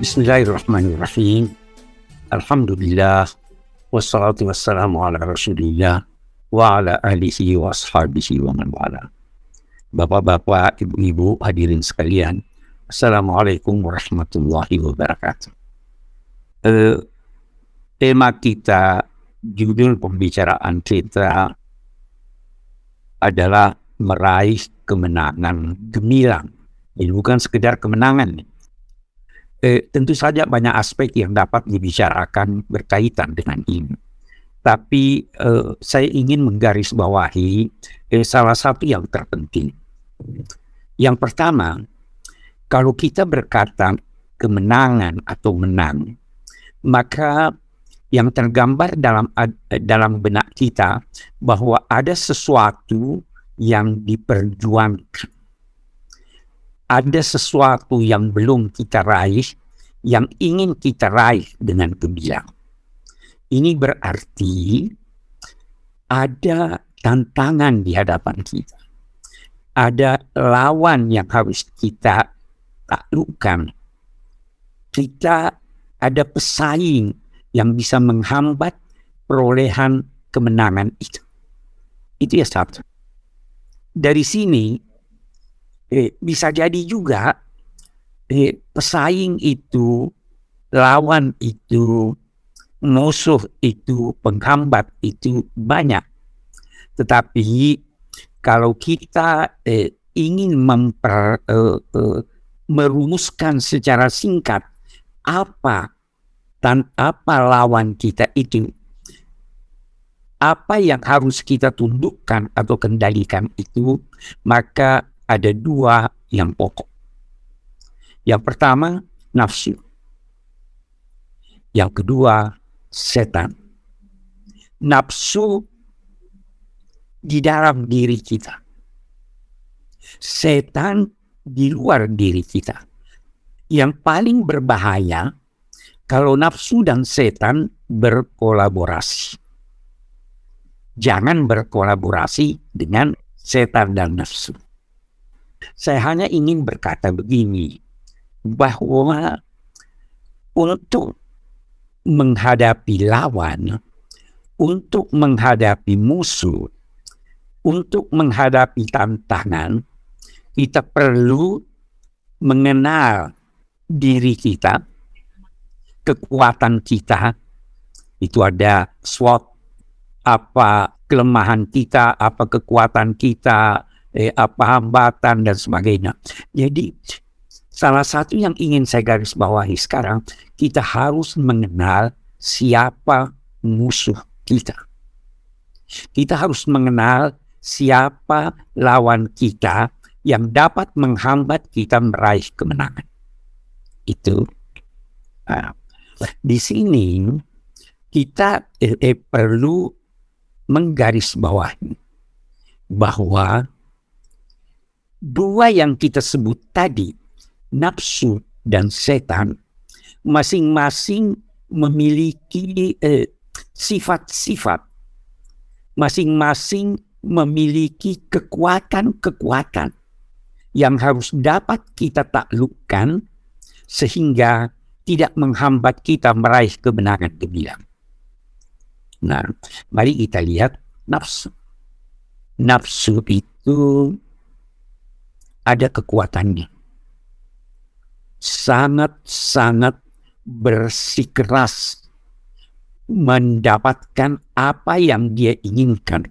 Bismillahirrahmanirrahim. Alhamdulillah. Wassalatu wassalamu ala rasulillah wa ala alihi wa ashabihi wa man wala. Bapak-bapak, ibu-ibu, hadirin sekalian, Assalamualaikum warahmatullahi wabarakatuh. Tema kita, judul pembicaraan kita adalah meraih kemenangan gemilang. Ini bukan sekedar kemenangan. Tentu saja banyak aspek yang dapat dibicarakan berkaitan dengan ini. Tapi saya ingin menggarisbawahi salah satu yang terpenting. Yang pertama, kalau kita berkata kemenangan atau menang, maka yang tergambar dalam benak kita bahwa ada sesuatu yang diperjuangkan. Ada sesuatu yang belum kita raih, yang ingin kita raih dengan gemilang. Ini berarti ada tantangan di hadapan kita. Ada lawan yang harus kita taklukkan. Kita ada pesaing yang bisa menghambat perolehan kemenangan itu. Itu ya satu. Dari sini, bisa jadi juga pesaing itu, lawan itu, musuh itu, penghambat itu banyak. Tetapi kalau kita ingin merumuskan secara singkat apa lawan kita itu, apa yang harus kita tundukkan atau kendalikan itu, maka ada dua yang pokok. Yang pertama, nafsu. Yang kedua, setan. Nafsu di dalam diri kita. Setan di luar diri kita. Yang paling berbahaya kalau nafsu dan setan berkolaborasi. Jangan berkolaborasi dengan setan dan nafsu. Saya hanya ingin berkata begini, bahwa untuk menghadapi lawan, untuk menghadapi musuh, untuk menghadapi tantangan, kita perlu mengenal diri kita, kekuatan kita. Itu ada SWOT, apa kelemahan kita, apa kekuatan kita, apa hambatan dan sebagainya. Jadi salah satu yang ingin saya garis bawahi sekarang, kita harus mengenal siapa musuh kita. Kita harus mengenal siapa lawan kita yang dapat menghambat kita meraih kemenangan. Itu. Di sini kita perlu menggarisbawahi bahwa dua yang kita sebut tadi, nafsu dan setan, masing-masing memiliki sifat-sifat, masing-masing memiliki kekuatan-kekuatan yang harus dapat kita taklukkan sehingga tidak menghambat kita meraih kemenangan gemilang. Nah, mari kita lihat nafsu. Nafsu itu ada kekuatannya. Sangat-sangat bersikeras mendapatkan apa yang dia inginkan.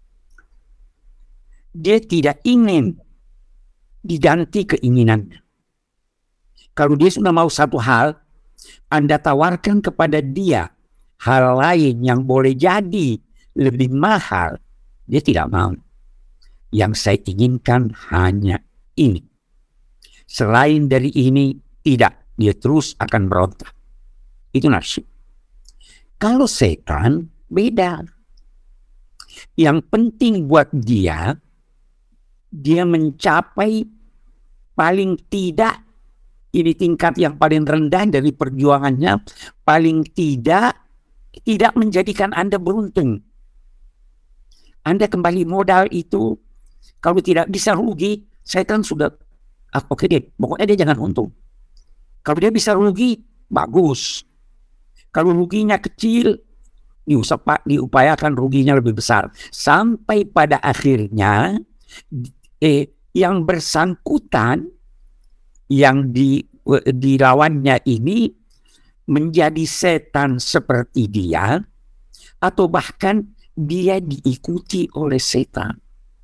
Dia tidak ingin diganti keinginannya. Kalau dia sudah mau satu hal, Anda tawarkan kepada dia hal lain yang boleh jadi lebih mahal, dia tidak mau. Yang saya inginkan hanya ini. Selain dari ini, tidak. Dia terus akan berontak. Itu nafsu. Kalau setan, beda. Yang penting buat dia mencapai paling tidak, ini tingkat yang paling rendah dari perjuangannya, paling tidak menjadikan Anda beruntung. Anda kembali modal itu, kalau tidak bisa rugi, setan sudah, oke deh, pokoknya dia jangan untung. Kalau dia bisa rugi, bagus. Kalau ruginya kecil, diupayakan ruginya lebih besar. Sampai pada akhirnya yang bersangkutan, yang dilawannya ini menjadi setan seperti dia, atau bahkan dia diikuti oleh setan.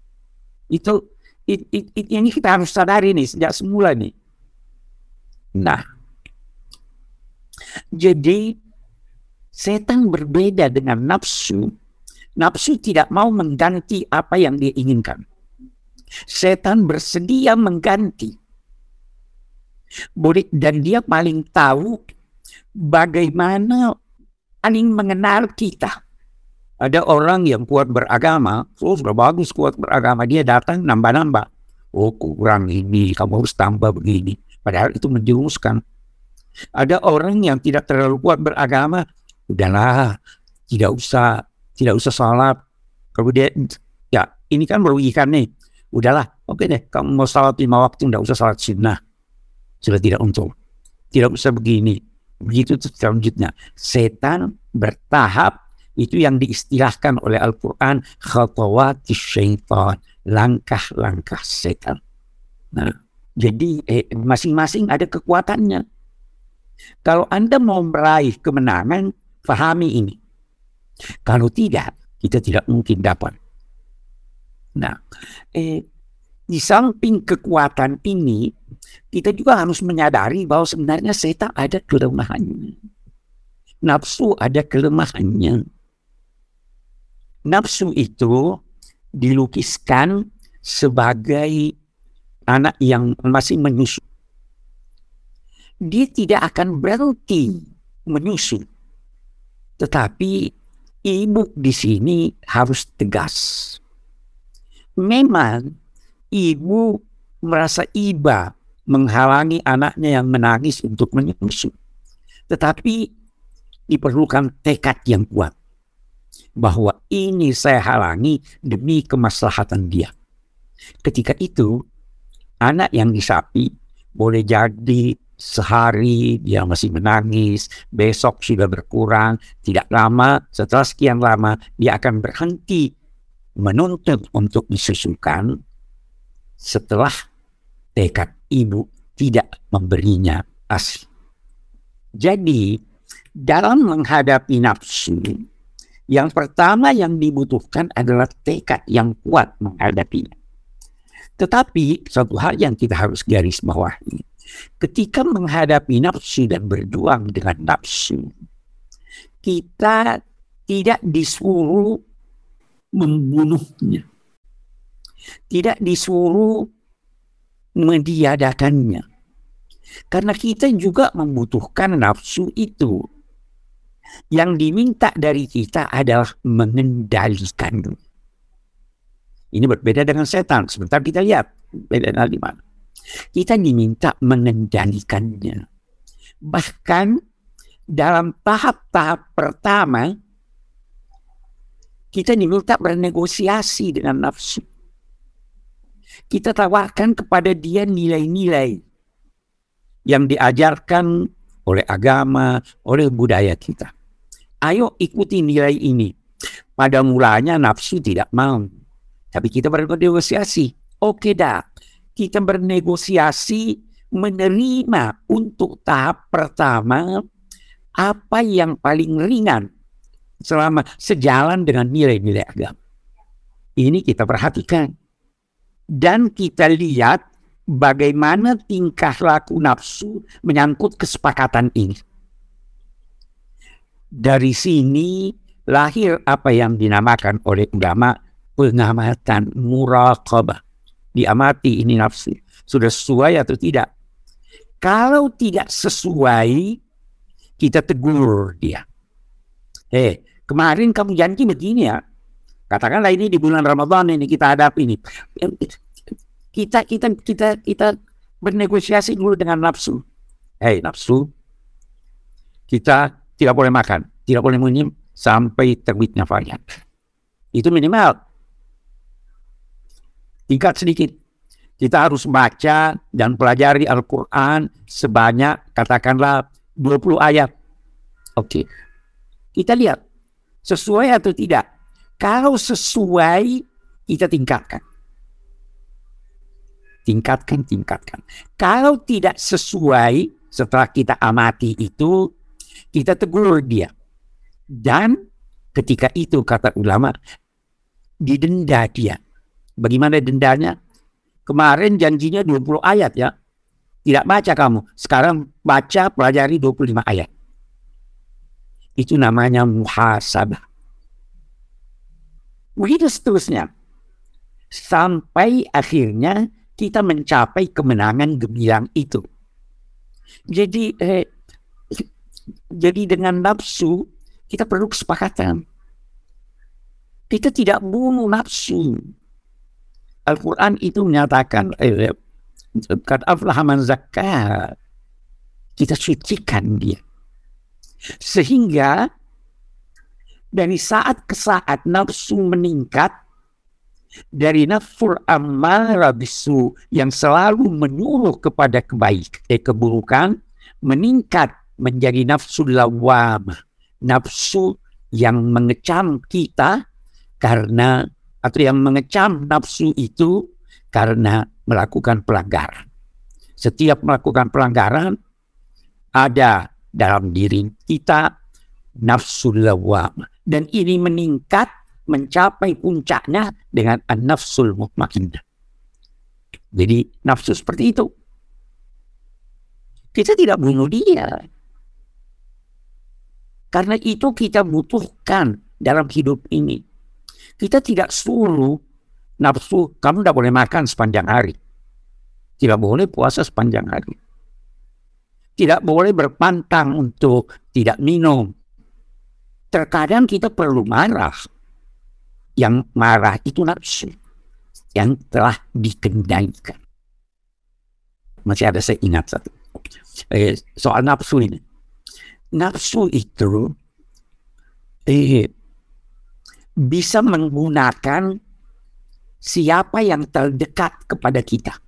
Ini kita harus sadari nih sejak semula nih. Nah, jadi setan berbeda dengan nafsu. Nafsu tidak mau mengganti apa yang dia inginkan. Setan bersedia mengganti. Dan dia paling tahu bagaimana paling mengenal kita. Ada orang yang kuat beragama, sudah bagus kuat beragama, dia datang nambah-nambah. Oh, kurang ini, kamu harus tambah begini. Padahal itu menjerumuskan. Ada orang yang tidak terlalu kuat beragama, udahlah, tidak usah salat. Kalau dia, ya ini kan merugikan nih. Udahlah, oke deh, kamu mau salat 5 waktu, tidak usah salat sunnah. Sudah tidak untung. Tidak usah begini. Begitu selanjutnya. Setan bertahap, itu yang diistilahkan oleh Al-Quran, khatawati syaitan, langkah-langkah setan. Nah, jadi masing-masing ada kekuatannya. Kalau Anda mau meraih kemenangan, pahami ini. Kalau tidak, kita tidak mungkin dapat. Nah, di samping kekuatan ini, kita juga harus menyadari bahwa sebenarnya setan ada kelemahannya. Nafsu ada kelemahannya. Nafsu itu dilukiskan sebagai anak yang masih menyusu. Dia tidak akan berhenti menyusu. Tetapi ibu di sini harus tegas. Memang ibu merasa iba menghalangi anaknya yang menangis untuk menyusu. Tetapi diperlukan tekad yang kuat. Bahwa ini saya halangi demi kemaslahatan dia. Ketika itu, anak yang disapi boleh jadi sehari dia masih menangis, besok sudah berkurang, tidak lama, setelah sekian lama dia akan berhenti menuntut untuk disusukan setelah tekad ibu tidak memberinya ASI. Jadi dalam menghadapi nafsu, yang pertama yang dibutuhkan adalah tekad yang kuat menghadapinya. Tetapi satu hal yang kita harus garis bawahi, ketika menghadapi nafsu dan berjuang dengan nafsu, kita tidak disuruh membunuhnya, tidak disuruh meniadakannya, karena kita juga membutuhkan nafsu itu. Yang diminta dari kita adalah mengendalikan. Ini berbeda dengan setan. Sebentar kita lihat bedanya di mana. Kita diminta mengendalikannya. Bahkan dalam tahap-tahap pertama, kita diminta bernegosiasi dengan nafsu. Kita tawarkan kepada dia nilai-nilai yang diajarkan oleh agama, oleh budaya kita. Ayo ikuti nilai ini. Pada mulanya nafsu tidak mau. Tapi kita bernegosiasi. Oke dah. Kita bernegosiasi menerima untuk tahap pertama apa yang paling ringan selama sejalan dengan nilai-nilai agama. Ini kita perhatikan. Dan kita lihat bagaimana tingkah laku nafsu menyangkut kesepakatan ini. Dari sini lahir apa yang dinamakan oleh ulama pengamatan muraqabah. Diamati ini nafsu. Sudah sesuai atau tidak? Kalau tidak sesuai, kita tegur dia. Kemarin kamu janji begini ya. Katakanlah ini di bulan Ramadan ini kita hadapi ini. Kita bernegosiasi dulu dengan nafsu. Nafsu, kita tidak boleh makan, tidak boleh minum sampai terbitnya fajar. Itu minimal. Tingkat sedikit. Kita harus baca dan pelajari Al-Quran sebanyak katakanlah 20 ayat. Oke. Kita lihat sesuai atau tidak. Kalau sesuai, kita tingkatkan. Tingkatkan. Kalau tidak sesuai, setelah kita amati itu, kita tegur dia. Dan ketika itu, kata ulama, didenda dia. Bagaimana dendanya? Kemarin janjinya 20 ayat ya. Tidak baca kamu. Sekarang baca, pelajari 25 ayat. Itu namanya muhasabah. Begitu seterusnya. Sampai akhirnya kita mencapai kemenangan gemilang itu. Jadi dengan nafsu kita perlu kesepakatan. Kita tidak bunuh nafsu. Al-Quran itu menyatakan qad aflaha man zakkaha. Kita sucikan dia. Sehingga dari saat ke saat nafsu meningkat, dari nafsul ammarah bisu yang selalu menyuruh kepada keburukan, meningkat menjadi nafsu lawwamah, nafsu yang mengecam kita karena, atau yang mengecam nafsu itu karena melakukan pelanggaran. Setiap melakukan pelanggaran ada dalam diri kita nafsu lawwamah, dan ini meningkat mencapai puncaknya dengan an-nafsul mutmainnah. Jadi nafsu seperti itu. Kita tidak bunuh dia. Karena itu kita butuhkan dalam hidup ini. Kita tidak suruh nafsu, kamu tidak boleh makan sepanjang hari. Tidak boleh puasa sepanjang hari. Tidak boleh berpantang untuk tidak minum. Terkadang kita perlu marah. Yang marah itu nafsu yang telah dikendalikan. Masih ada, saya ingat satu soal nafsu ini. Nafsu itu bisa menggunakan siapa yang terdekat kepada kita.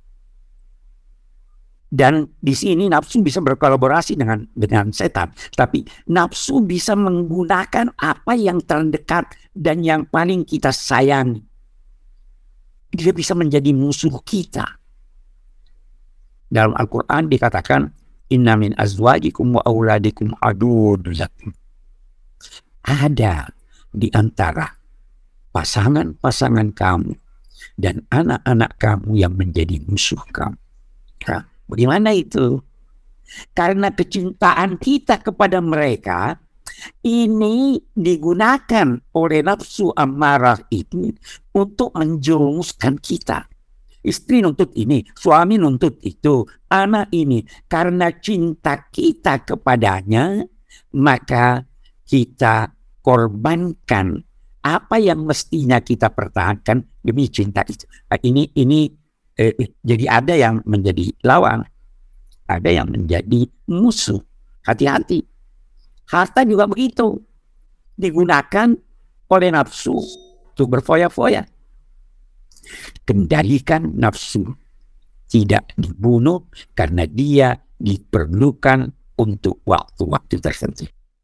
Dan di sini nafsu bisa berkolaborasi dengan setan. Tapi nafsu bisa menggunakan apa yang terdekat dan yang paling kita sayangi. Dia bisa menjadi musuh kita. Dalam Al-Quran dikatakan, inna min azwajikum wa auladikum aduwwun lakum. Ada di antara pasangan-pasangan kamu dan anak-anak kamu yang menjadi musuh kamu. Nah, bagaimana itu? Karena kecintaan kita kepada mereka ini digunakan oleh nafsu ammarah itu untuk menjerumuskan kita. Istri nuntut ini, suami nuntut itu, anak ini. Karena cinta kita kepadanya, maka kita korbankan apa yang mestinya kita pertahankan demi cinta itu. Ini jadi ada yang menjadi lawan, ada yang menjadi musuh. Hati-hati. Harta juga begitu, digunakan oleh nafsu untuk berfoya-foya. Kendalikan nafsu, tidak dibunuh karena dia diperlukan untuk waktu-waktu tertentu.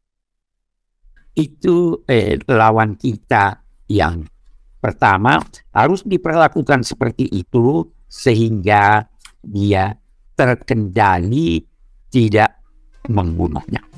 Itu lawan kita yang pertama, harus diperlakukan seperti itu sehingga dia terkendali, tidak membunuhnya.